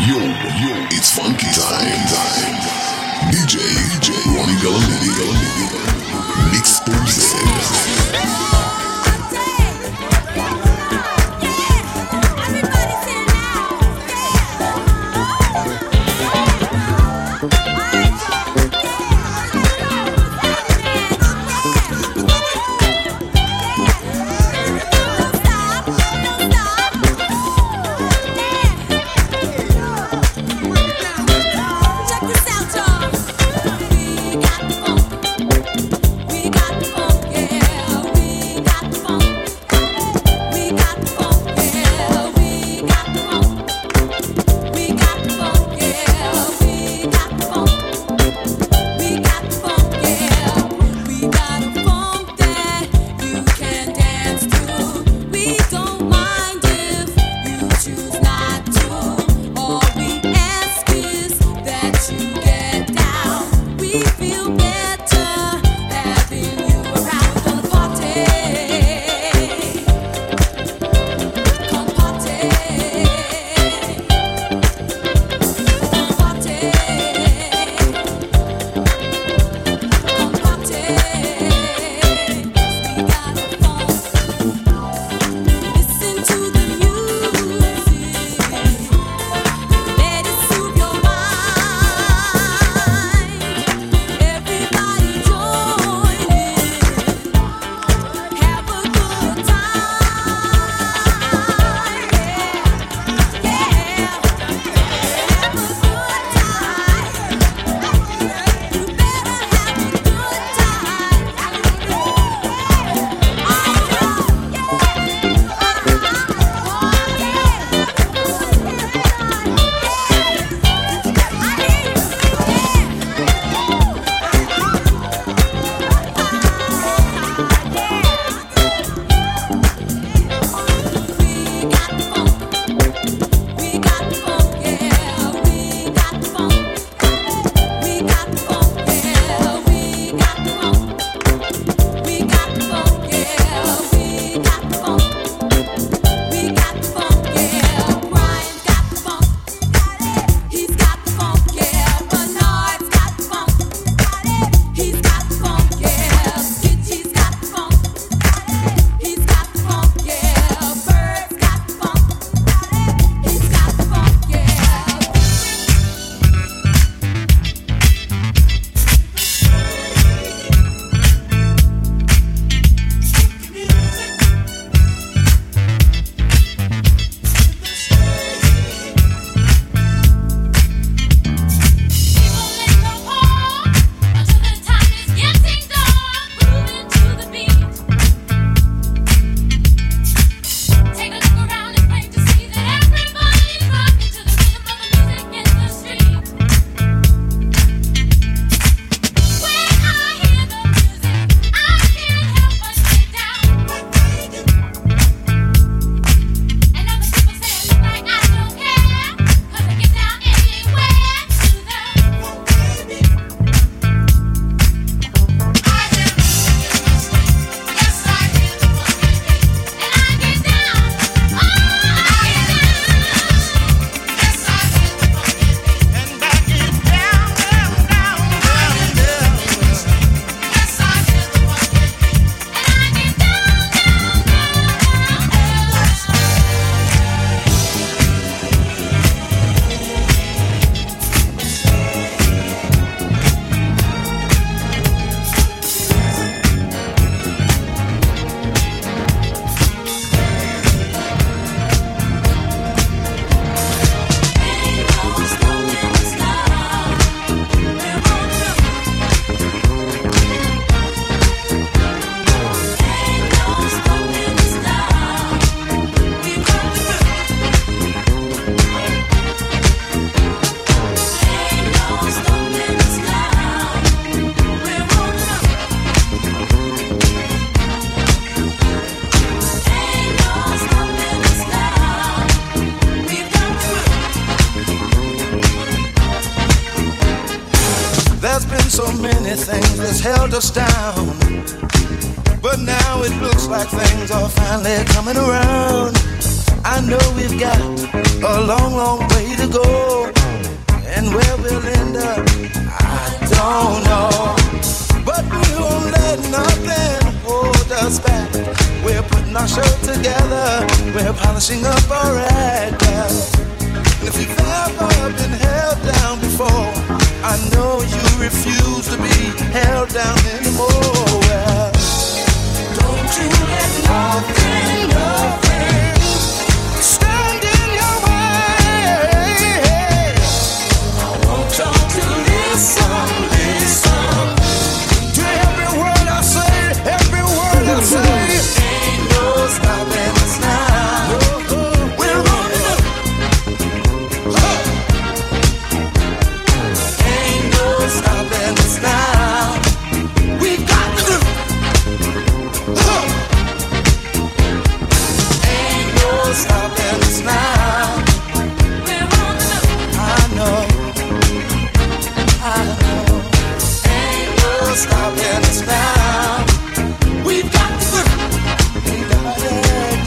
It's funky time. DJ Ronnie Galanidi. Mix Pulse. so many things that's held us down, but now it looks like things are finally coming around. I know we've got a long, long way to go, and where we'll end up, I don't know. But we won't let nothing hold us back. We're putting our show together. We're polishing up our act. And if you've ever been held down before, I know you refuse to be held down anymore. Well, don't you let nothing, nothing stand in your way. I want y'all to listen, listen to every word I say, every word I say. Ain't no stopping us now. We're rolling up. Ain't no stopping us now. We got to do. Ain't no stopping us now. We're rolling up. I know. Ain't no stopping us now. We've got to do. We got it.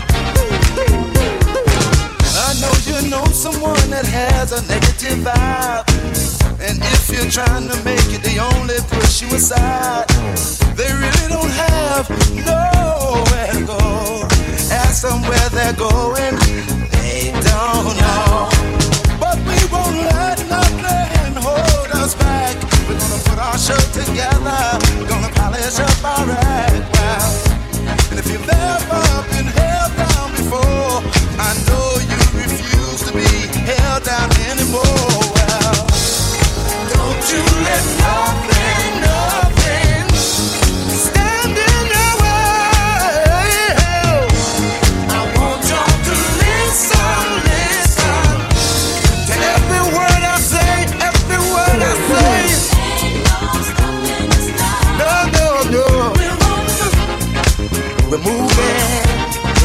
I know you know someone that has a negative vibe, and if you're trying to make it, they only push you aside. They really don't have nowhere to go. Ask them where they're going, they don't know. But we won't let nothing hold us back. We're gonna put our show together. We're gonna polish up our act. Wow. And if you've ever been held down before, I know you refuse to be held down anymore. Well, don't you let nothing, nothing stand in your way. I want y'all to listen, listen to every word I say, every word I say. Ain't no stopping us now. No, no, no. We're moving.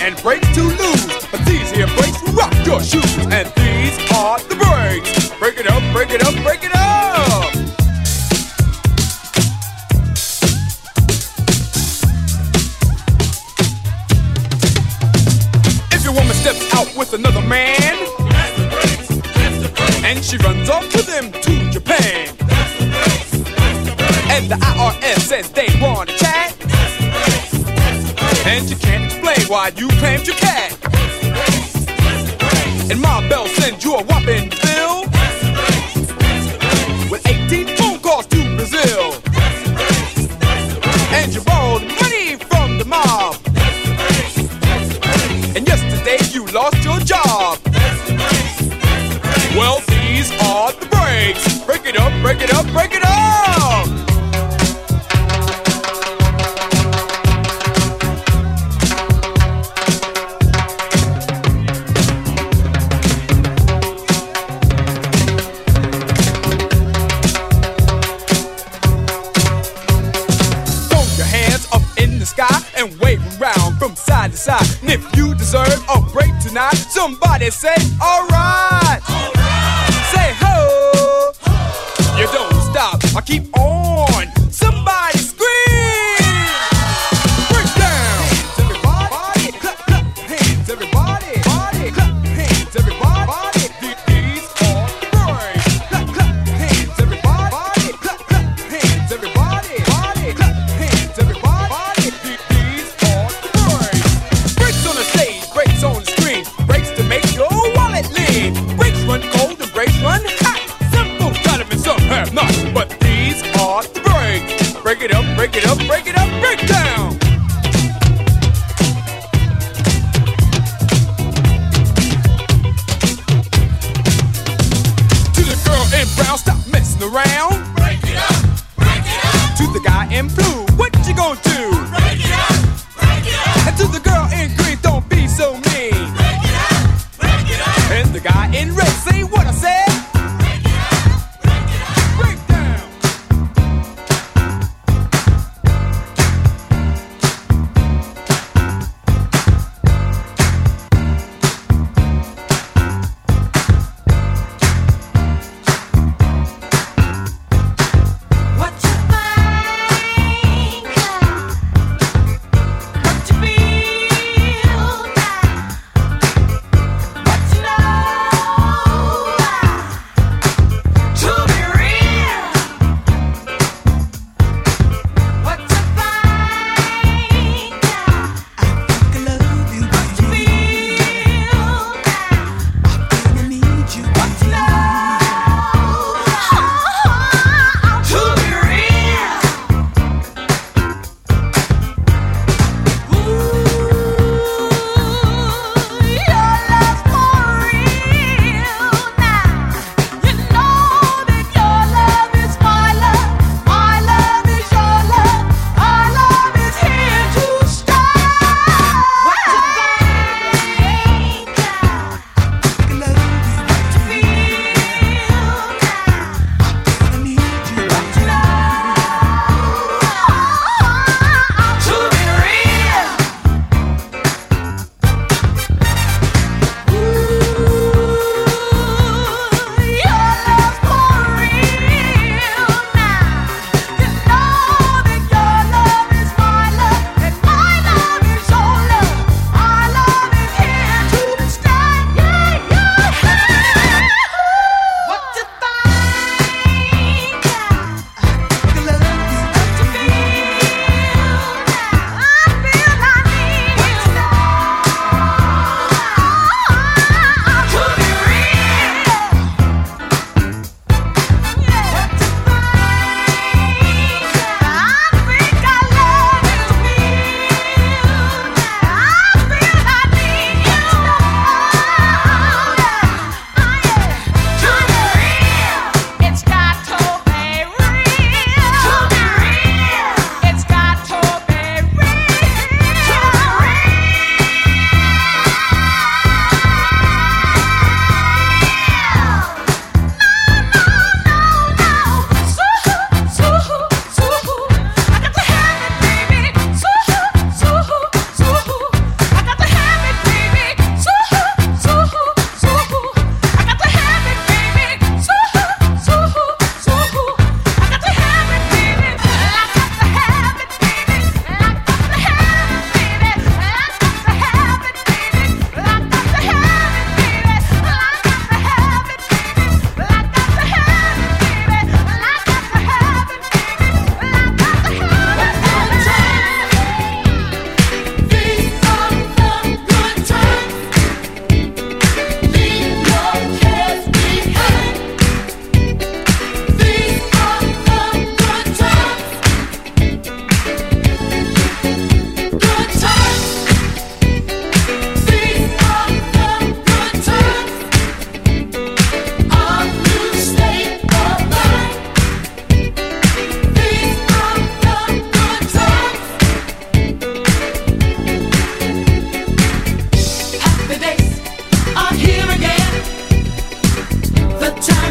and breaks to lose. But these here breaks will rock your shoes, and these are the breaks. Break it up, break it up, break it up. If your woman steps out with another man, that's the breaks, that's the breaks. And she runs off with him to Japan, that's the breaks, that's the breaks. And the IRS says they want to chat, that's the breaks, that's the breaks. And you can't explain why you claimed your cat, that's the breaks, that's the breaks. And Ma Bell sends you a whopping bill, that's the breaks, that's the breaks. With 18 phone calls to Brazil, that's the breaks, that's the breaks. And you borrowed money from the mob, that's the breaks, that's the breaks. And yesterday you lost your job, that's the breaks, that's the breaks. Well, these are the breaks. Break it up, break it up, break it up. Throw your hands up in the sky and wave around from side to side. And if you deserve a break tonight, somebody say, alright. Say ho. You don't stop, I keep on. Somebody scream. Break down. Hands everybody, clap, clap. Hands everybody, body, clap. Hands everybody. These are the breaks. Clap, clap. Hands everybody, clap, clap. Hands everybody, body, clap. Hands everybody. These are the breaks. Breaks on the stage, breaks on the screen, breaks to make your wallet live.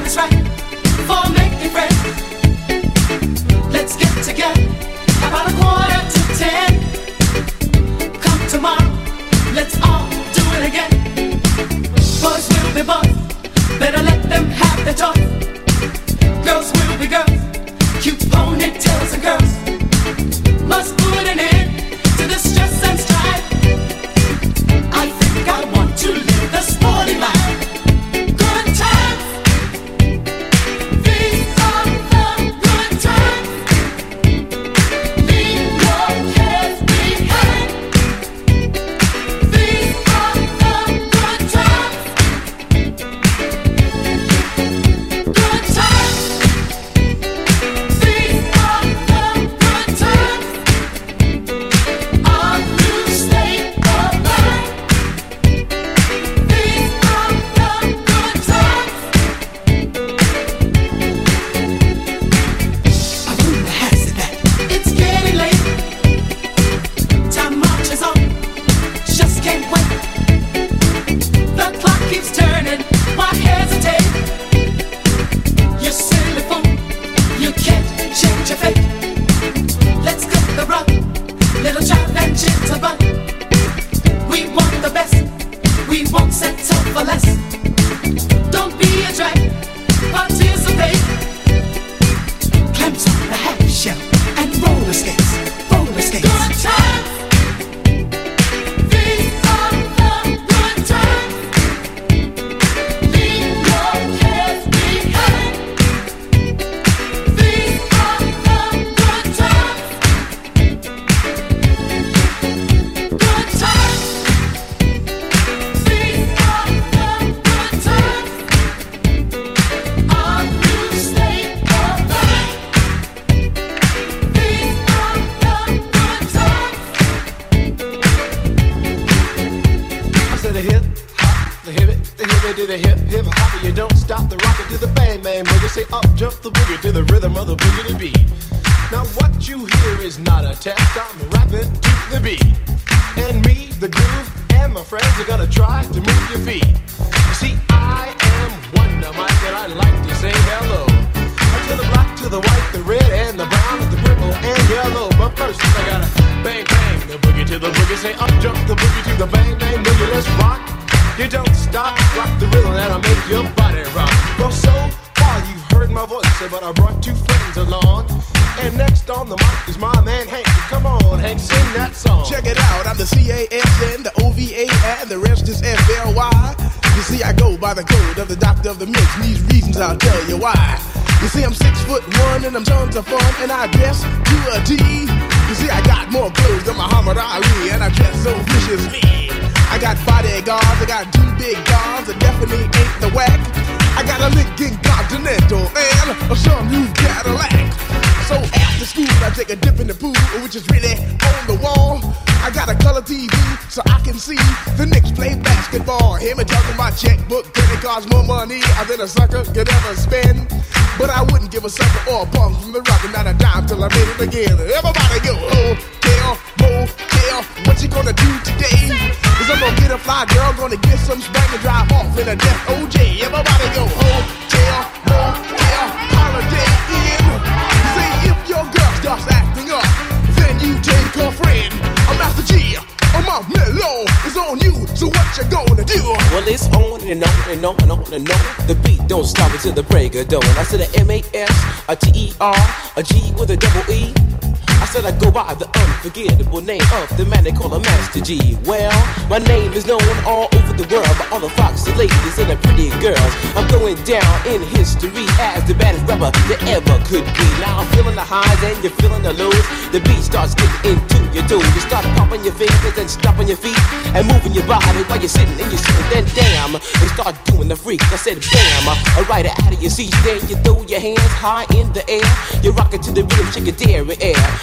Than a sucker could ever spend. But I wouldn't give a sucker or a bum from the rock and not a dime till I made it again. Everybody go, hotel, motel, what you gonna do today? Cause I'm gonna get a fly girl, gonna get some spank and drive off in a death OJ. Everybody go, hotel, motel, holiday in. Say if your girl starts acting up, then you take her friend. I'm Master G. My mellow is on you, so what you gonna do? Well, it's on and on and on and on and on. The beat don't stop until the break of dawn. I said a M-A-S, a T-E-R, a G with a double E. I said I go by the unforgettable name of the man they call a Master G. Well, my name is known all over the world by all the foxy ladies and the pretty girls. I'm going down in history as the baddest rapper that ever could be. Now I'm feeling the highs and you're feeling the lows. The beat starts getting into your toes. You start popping your fingers and stomping your feet and moving your body while you're sitting and you're sitting. Then damn, they start doing the freak. I said bam, right out of your seat. Then you throw your hands high in the air. You rock it to the rhythm, shake your dairy air.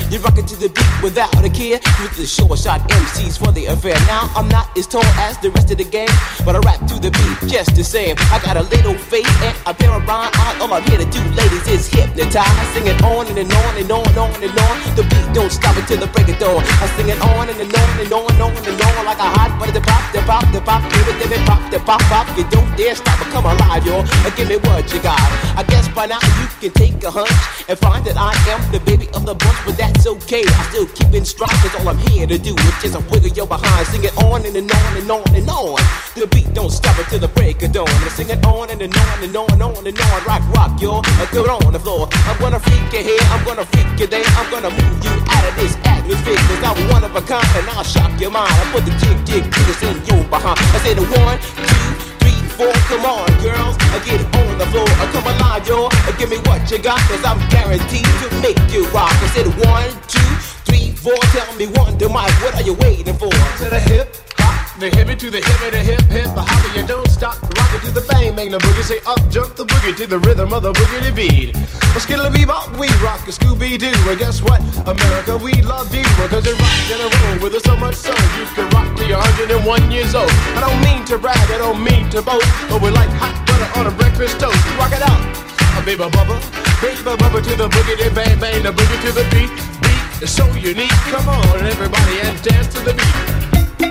You rock it to the beat without a care. With the short shot MCs for the affair. Now I'm not as tall as the rest of the gang, but I rap to the beat just the same. I got a little face and a pair of rhyme eyes. All I'm here to do, ladies, is hypnotize. I sing it on and on and on and on and on. The beat don't stop until the break of dawn. I sing it on and on and on and on and on like a hot butter. The pop, the pop, the pop, give it, pop, the pop, pop. You don't dare stop or come alive, y'all. Give me what you got. I guess by now you can take a hunch and find that I am the baby of the bunch, but that's okay. I still keep in stride, cause all I'm here to do is just a wiggle your behind. Sing it on and on and on and on. The beat don't stop until the break of dawn. I sing it on and on and on and on and on. Rock, rock, y'all. Throw it on the floor. I'm gonna freak you here, I'm gonna freak you there. I'm gonna move you out of this atmosphere, cause I'm one of a kind and I'll shock your mind. I put the jig jiggers in your behind. I said 1, 2, 3, 4, come on, girls, get on the floor. Come alive, y'all, give me what you got, cause I'm guaranteed to make you rock. I said 1, 2, 3, 4, tell me one to Mike, what are you waiting for? To the hip, hop, the hippie to the hippie, the hip, hip, the hopper, you don't stop. Rock it to the bang, bang the boogie, say up, jump the boogie to the rhythm of the boogie beat. A skittle bebop, we rock a Scooby-Doo, and guess what? America, we love you, because you rock in a roll with us so much so you can rock till you're 101 years old. I don't mean to brag, I don't mean to boast, but we're like hot butter on a breakfast toast. Rock it out, baby bubba to the boogie, bang bang the boogie to the beat. Beat is so unique. Come on, everybody, and dance to the beat.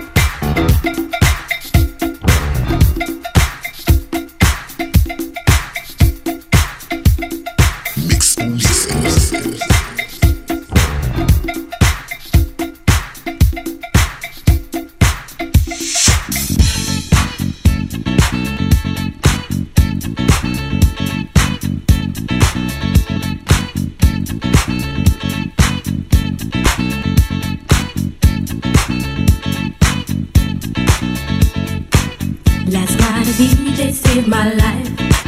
Saved my life.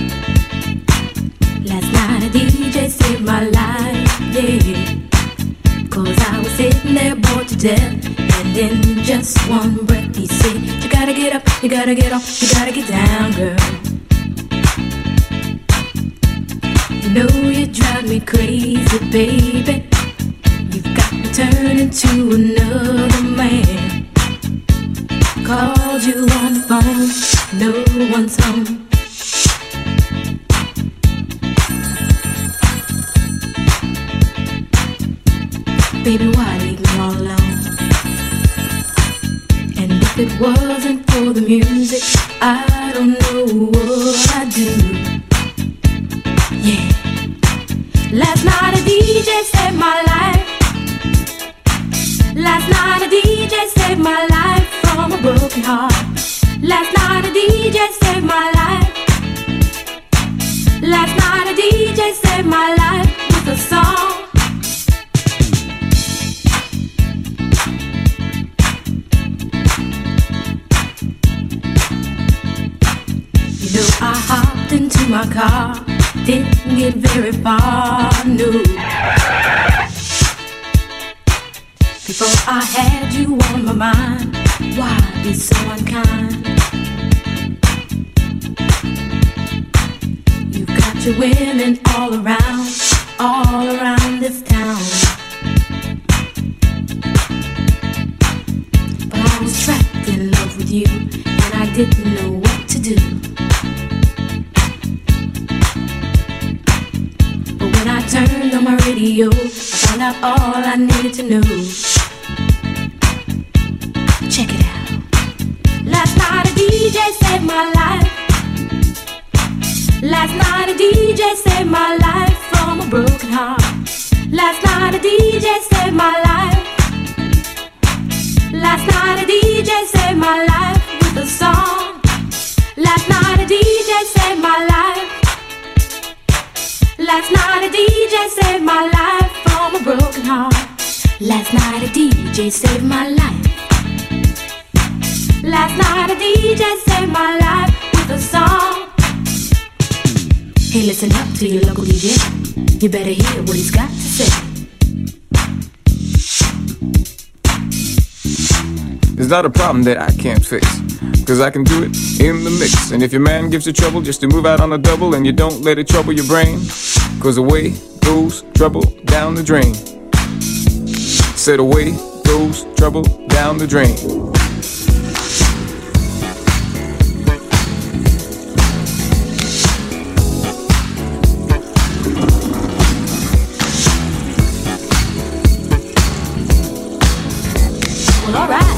Last night a DJ saved my life, yeah. Cause I was sitting there bored to death, and in just one breath he said, you gotta get up, you gotta get off, you gotta get down, girl. You know you drive me crazy, baby. You've got me turning to another man. Called you on the phone, no one's home. Baby, why leave me all alone? And if it wasn't for the music, I don't know what I'd do. Yeah. Last night a DJ saved my life. Last night a DJ saved my life from a broken heart. Last night a DJ saved my life. Last night a DJ saved my life with a song. You know I hopped into my car, didn't get very far, no. Before I had you on my mind, why be so unkind? You've got your women all around this town. But I was trapped in love with you, and I didn't know what to do. But when I turned on my radio, I found out all I needed to know. Check it out. Last night a DJ saved my life. Last night a DJ saved my life from a broken heart. Last night a DJ saved my life. Last night a DJ saved my life with a song. Last night a DJ saved my life. Last night a DJ saved my life from a broken heart. Last night a DJ saved my life. Last night a DJ saved my life with a song. Hey, listen up to your local DJ. You better hear what he's got to say. There's not a problem that I can't fix, cause I can do it in the mix. And if your man gives you trouble just to move out on a double, and you don't let it trouble your brain, cause away goes trouble down the drain. said away goes trouble down the drain. Well, all right.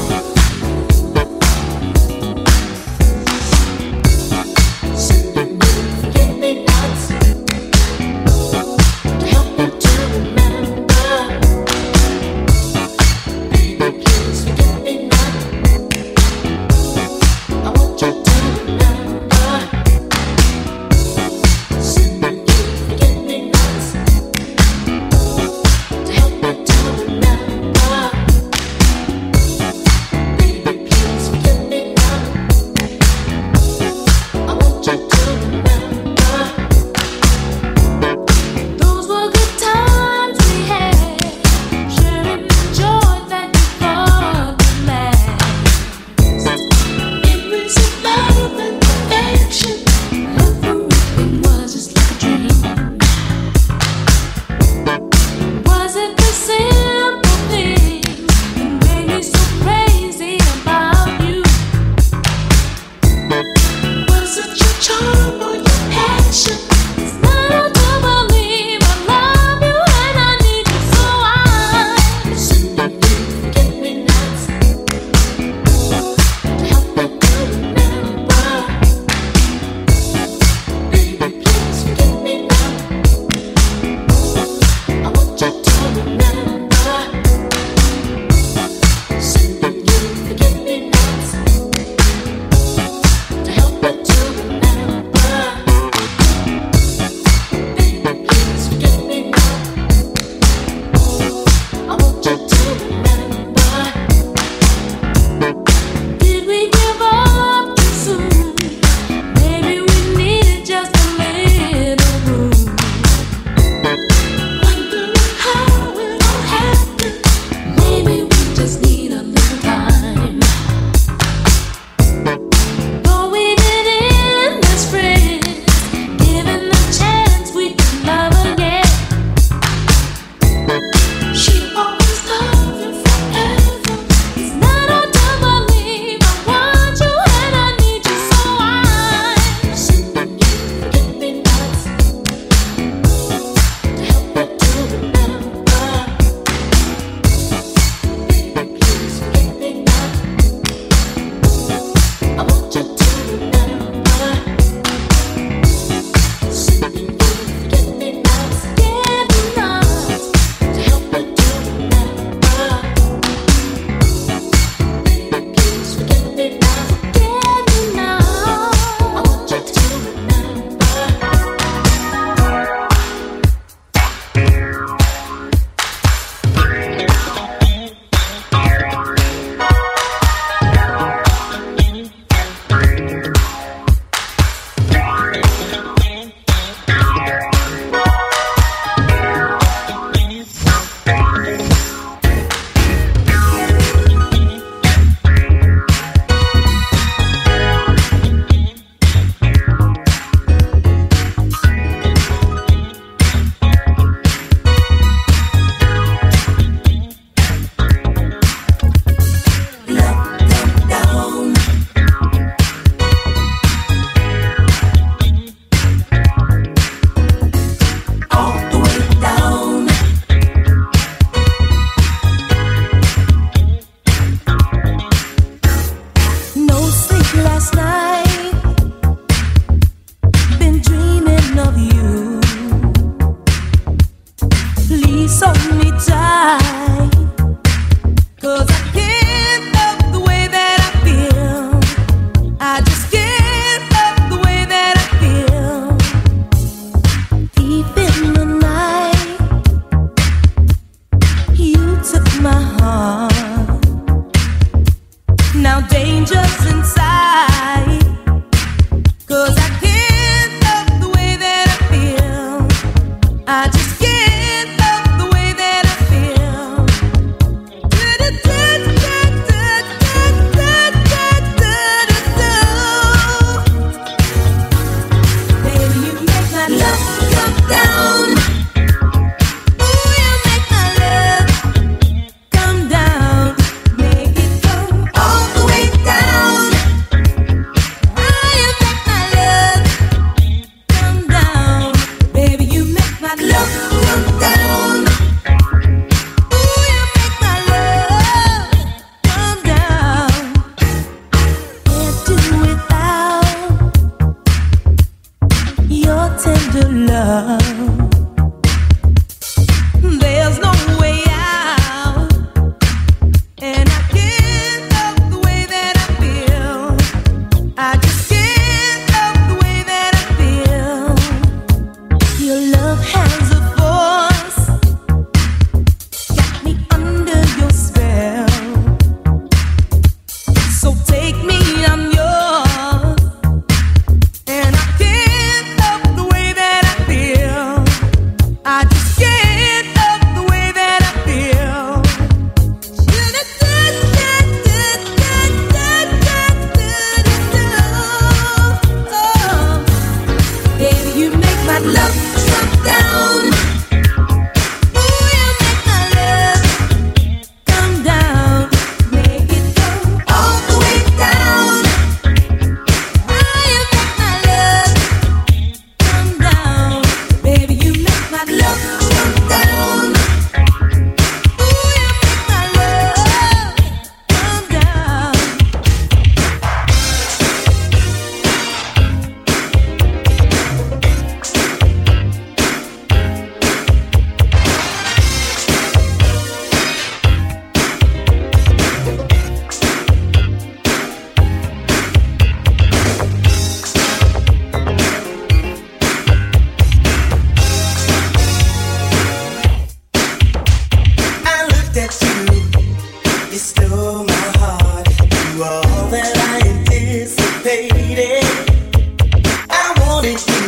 There's no way out, and I can't help the way that I feel. I just can't help the way that I feel. Your love has a force, got me under your spell. So take me, I'm yours, and I can't help the way that I feel. I just can't help the way that I feel. Baby, you make my love drop down. Ooh, you make my love come down. Make it go all the way down. Ooh, you make my love come down. Baby, you make my love come down. Ooh, you make my love come down. I looked at you, you stole my heart. You were all that I anticipated. I wanted you,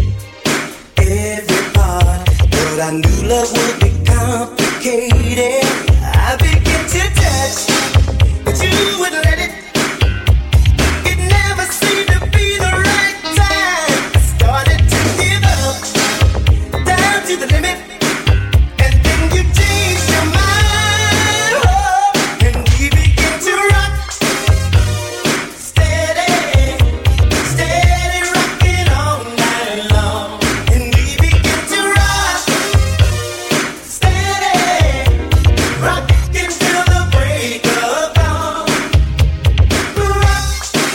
every part, but I knew love would be complicated. I began to touch, but you wouldn't let it. It never seemed to be the right time. I started to give up, down to the limit. And then you changed your mind, oh, and we began to rock, steady, steady rocking all night long. And we began to rock, steady, rocking till the break of dawn. Rock.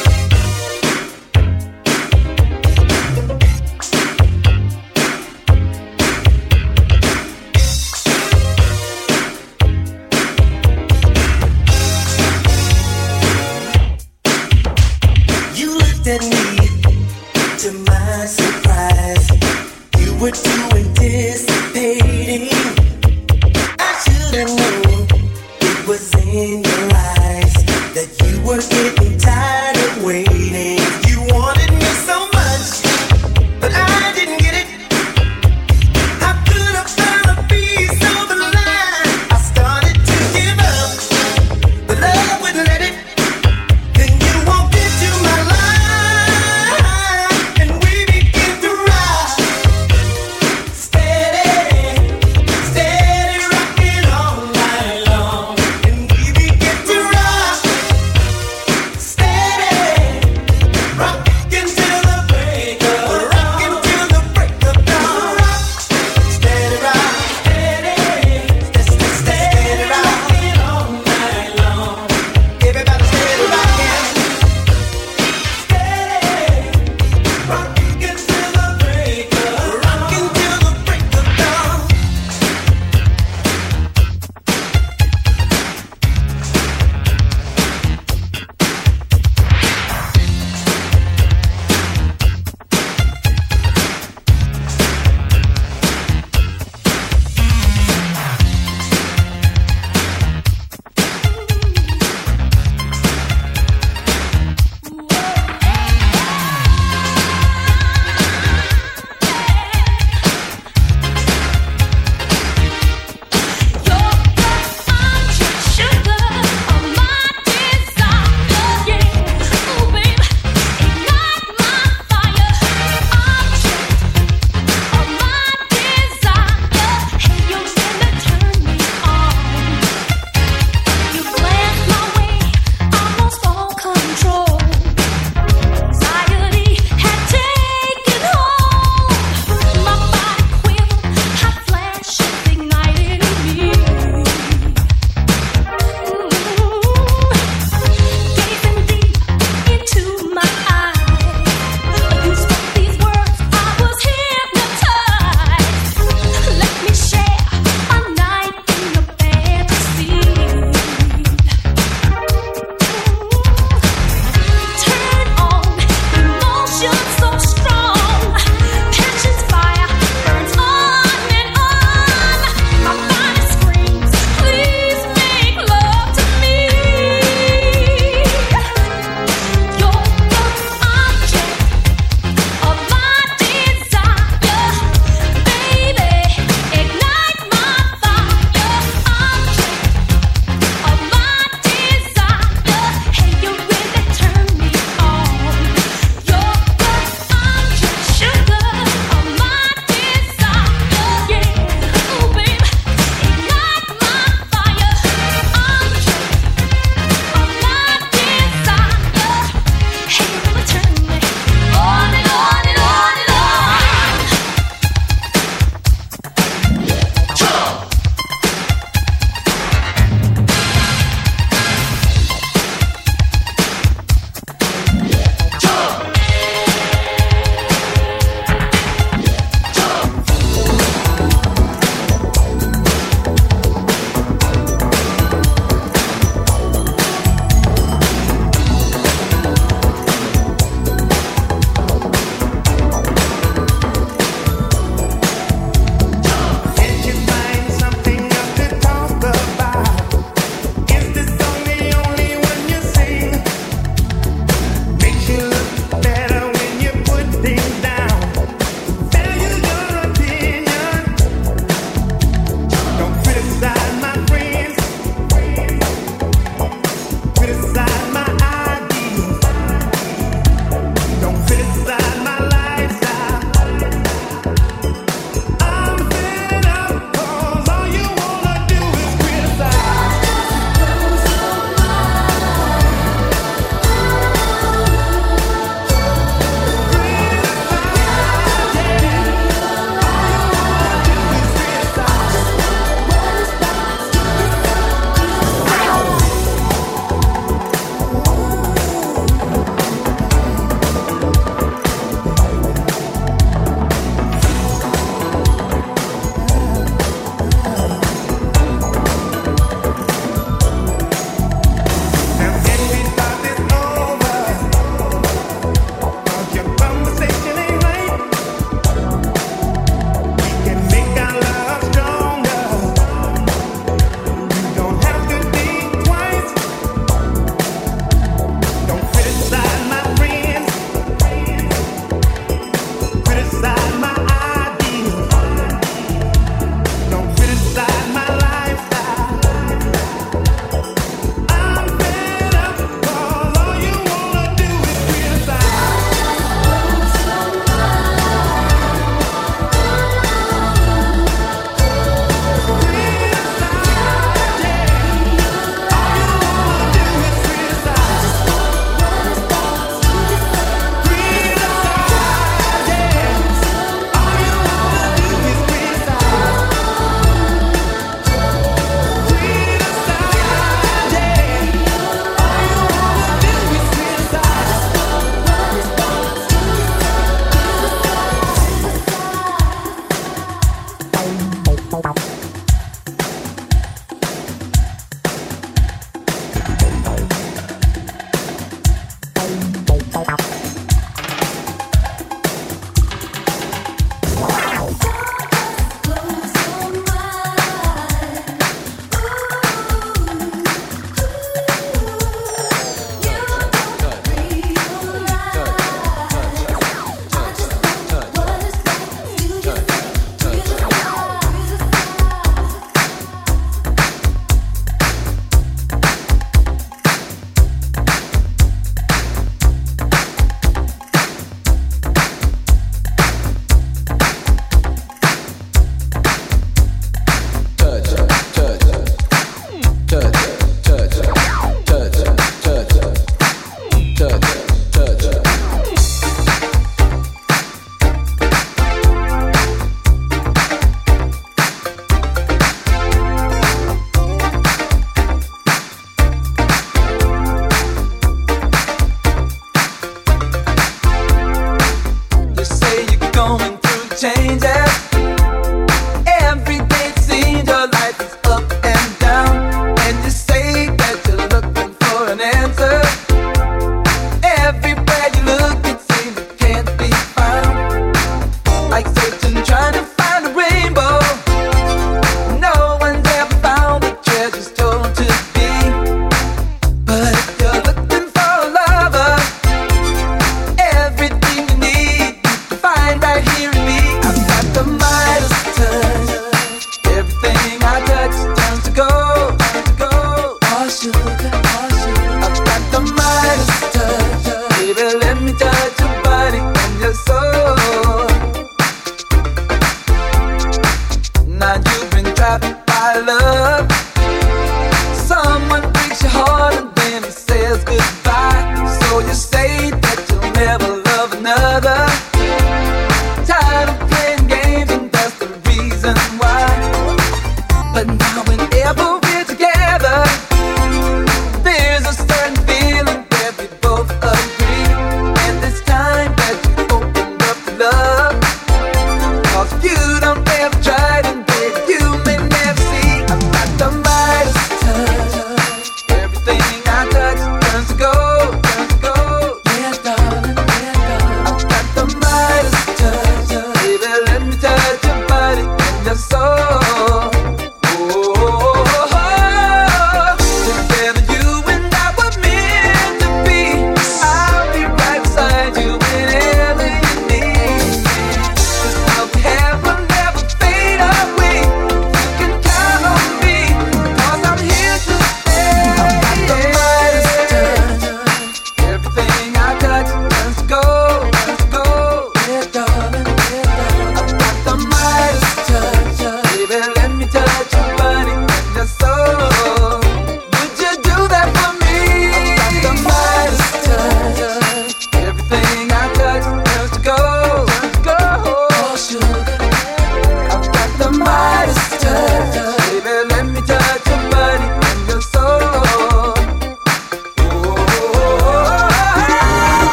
You looked at me, to my surprise. You were too anticipating. I should have known it was in your eyes that you were getting tired of waiting. You wanted me so much, but I didn't get it. How could I find a piece of the line? I started to give up, but love wouldn't let it. Then you walked into my life, and we began to rock, steady, steady rocking all night.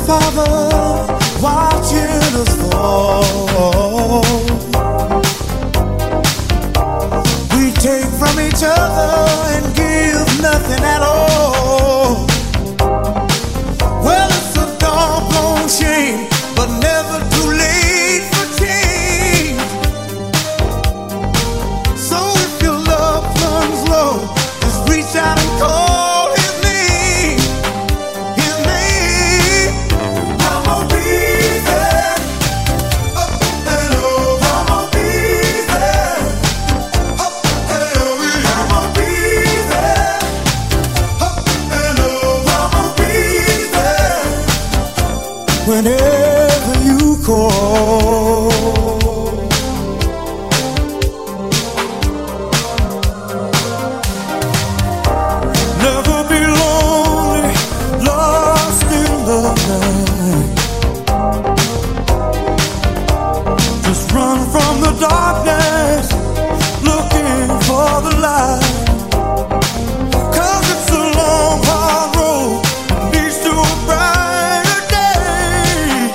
Father watching us fall. We take from each other and give nothing at all. Well, it's a doggone shame, but never too late for change. So if your love runs low, just reach out and call. Whenever you call, never be lonely, lost in the night. Just run from the darkness, looking for the light. 'Cause it's a long, hard road, leads to a brighter day.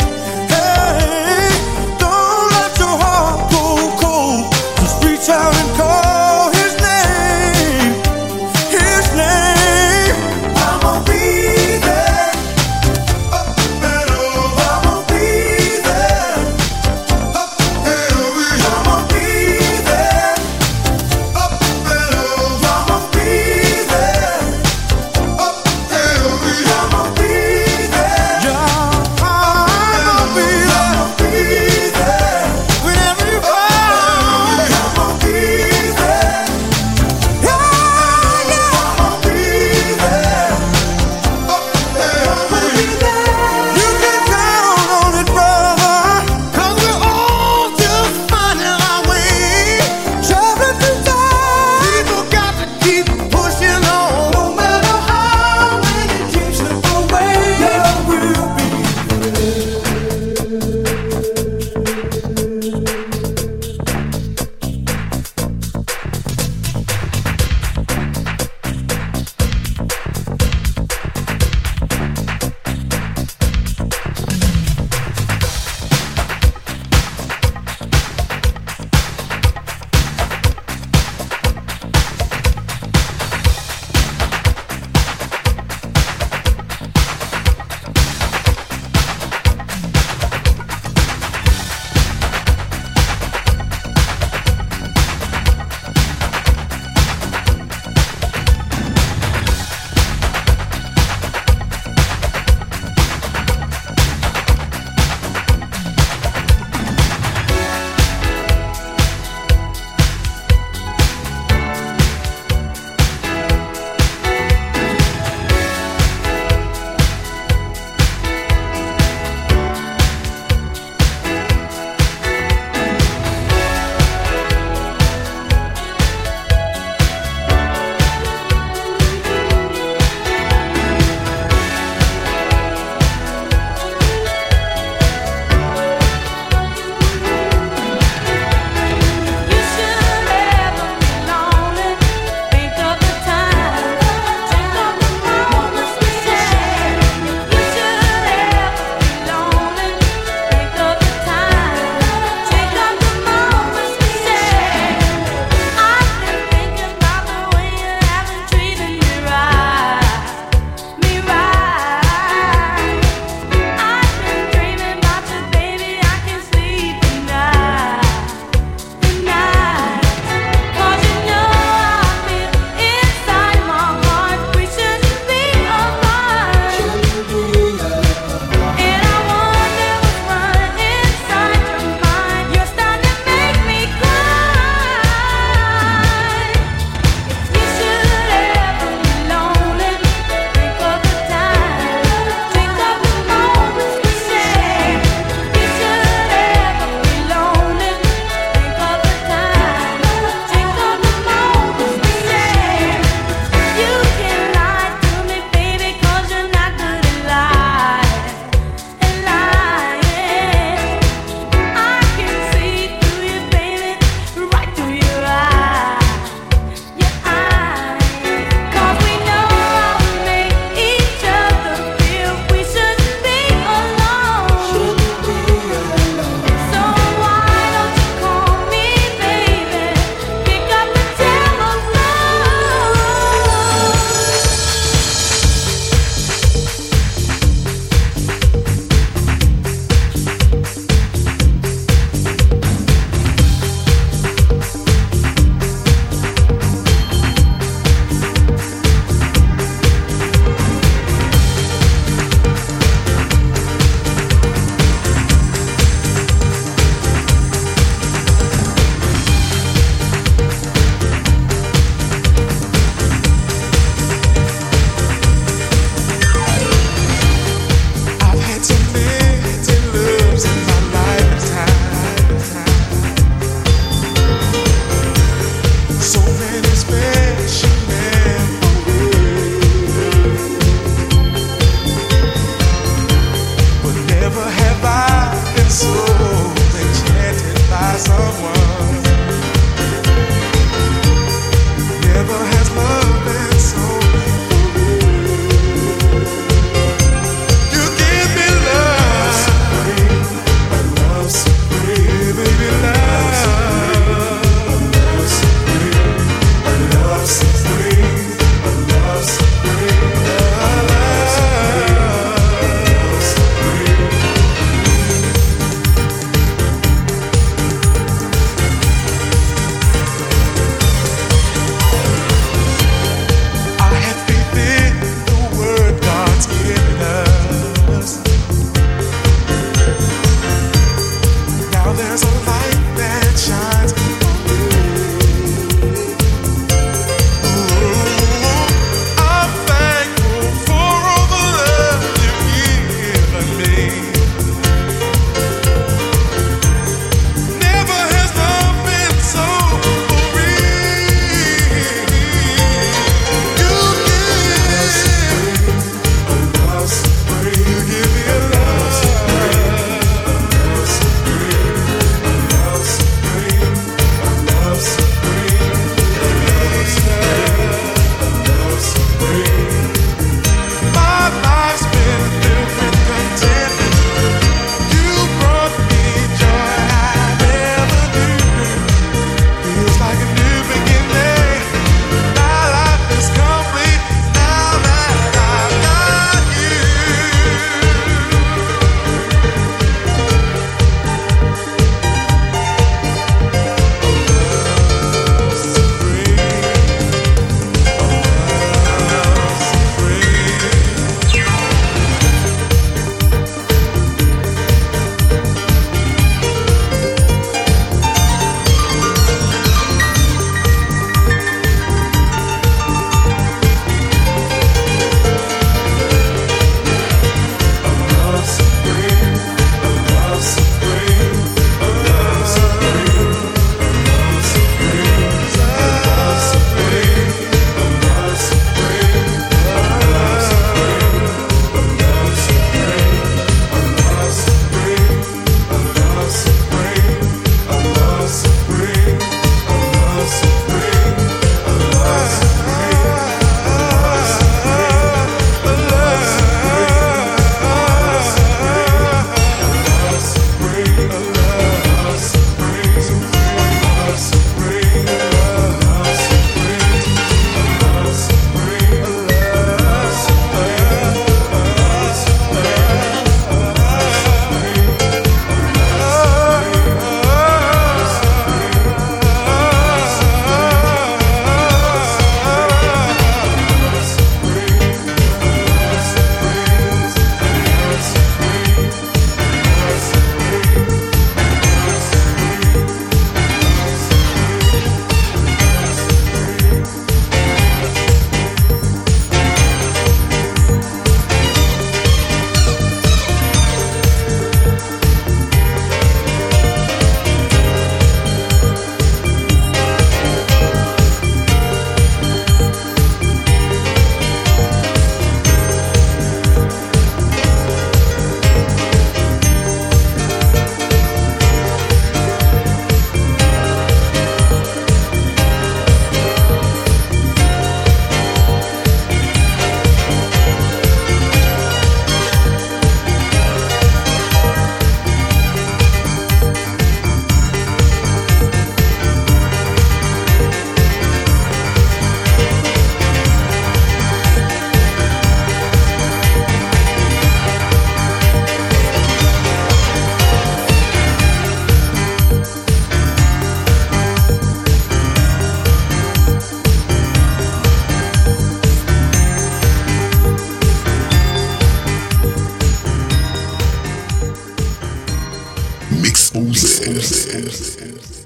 Mixpose.